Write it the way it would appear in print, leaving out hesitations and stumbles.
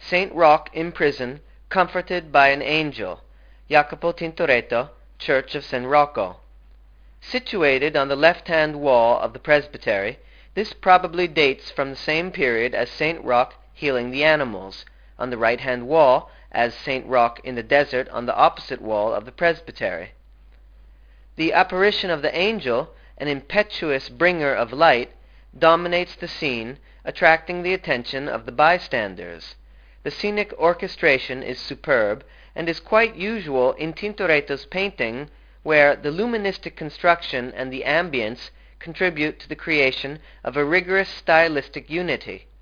Saint Roch in prison, comforted by an angel. Jacopo Tintoretto, Church of San Rocco. Situated on the left-hand wall of the presbytery, this probably dates from the same period as Saint Roch healing the animals, on the right-hand wall, as Saint Roch in the desert on the opposite wall of the presbytery. The apparition of the angel, an impetuous bringer of light, dominates the scene, attracting the attention of the bystanders. The scenic orchestration is superb, and is quite usual in Tintoretto's painting, where the luministic construction and the ambience contribute to the creation of a rigorous stylistic unity.